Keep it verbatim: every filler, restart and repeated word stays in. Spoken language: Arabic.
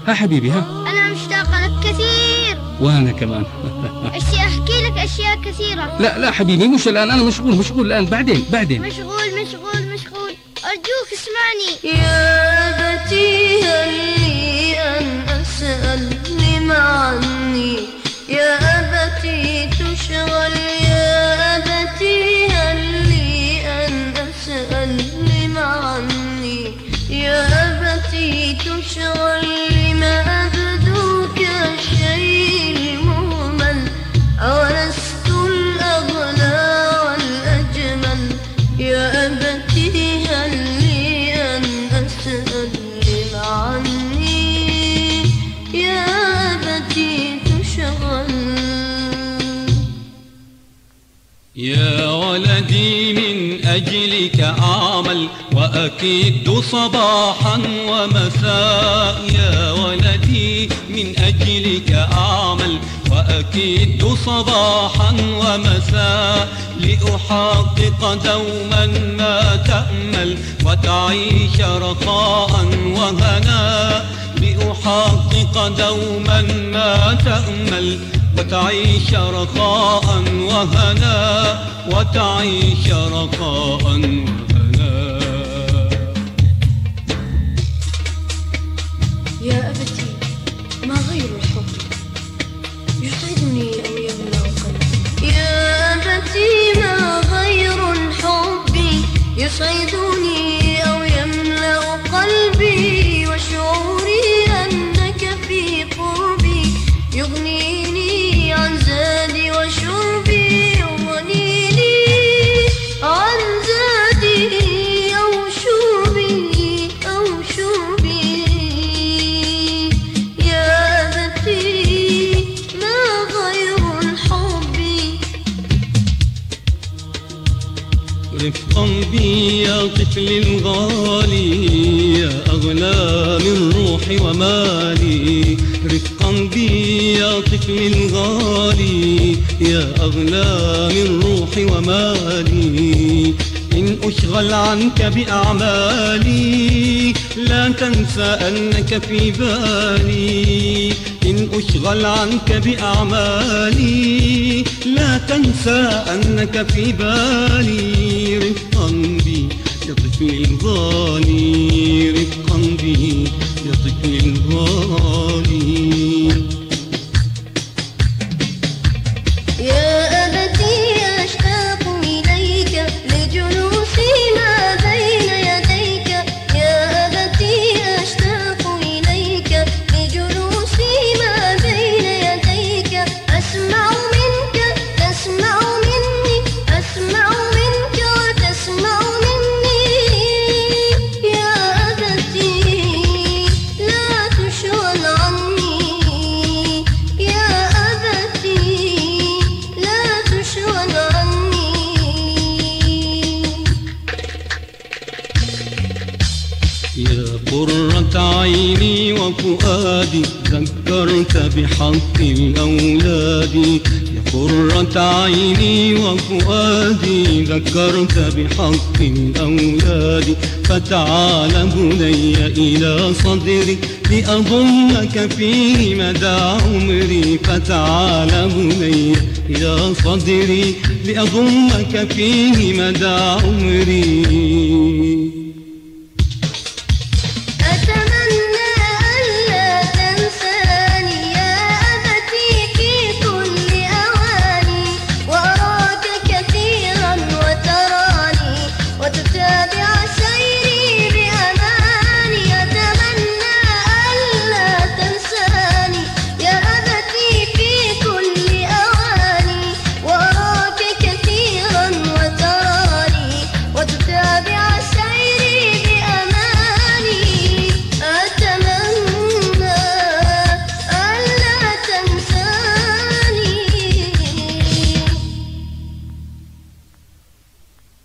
ها حبيبي ها. أنا مشتاقة لك كثير. وأنا كمان. أشياء أحكي لك أشياء كثيرة. لا لا حبيبي مش الآن، أنا مشغول مشغول الآن، بعدين بعدين. مشغول مشغول مشغول، أرجوك اسمعني. يا أبتي هل لي أن أسأل لم عني؟ يا أبتي تشغل، يا أبتي هل لي أن أسأل لم عني؟ يا أبتي تشغل، لما أبدو كالشيء المهمل، أولست الأغلى والأجمل؟ يا أبتي هل لي أن أسأل لم عني؟ يا أبتي تشغل. يا ولدي من أجلك أعمل وأكيد صباحا ومساء، يا ولدي من أجلك أعمل وأكيد صباحا ومساء، لأحقق دوما ما تأمل وتعيش رخاء وهناء، لأحقق دوما ما تأمل وتعيش رخاء وهناء، وتعيش رخاء وهناء. يا أبتي ما غير الحب يسعدني أو يملأ قلبي؟ يا أبتي ما غير الحب يسعدني أو يملأ قلبي، وشعوري أنك في قربي يغنيني عن زادي وشربي، يغنيني عن زادي أو شربي أو شربي. يا أبتي ما غير الحب. رفقا بي يا طفلي الغالي، يا أغلى من روحي ومالي، رفقا بي يا طفلي الغالي، يا أغلى من روحي ومالي. إن أشغل عنك بأعمالي لا تنسى أنك في بالي، إن أشغل عنك بأعمالي لا تنسى أنك في بالي. رفقا بي يا طفلي الغالي، رفقا بي يا طفلي الغالي. يا أبتي أشتاق إليك لجلوسي ما بين يديك، يا أبتي أشتاق إليك لجلوسي ما بين يديك، أسمع منك تسمع مني، أسمع منك وتسمع مني. يا أبتي لا تشغل عني، يا أبتي لا تشغل عني. يا قرة عيني وفؤادي ذكرت بحق الأولاد، يا قرة عيني وفؤادي ذكرت بحق الأولاد، فتعال بني إلى صدري لأضمك فيه مدى عمري، فتعال بني إلى صدري لأضمك فيه مدى عمري.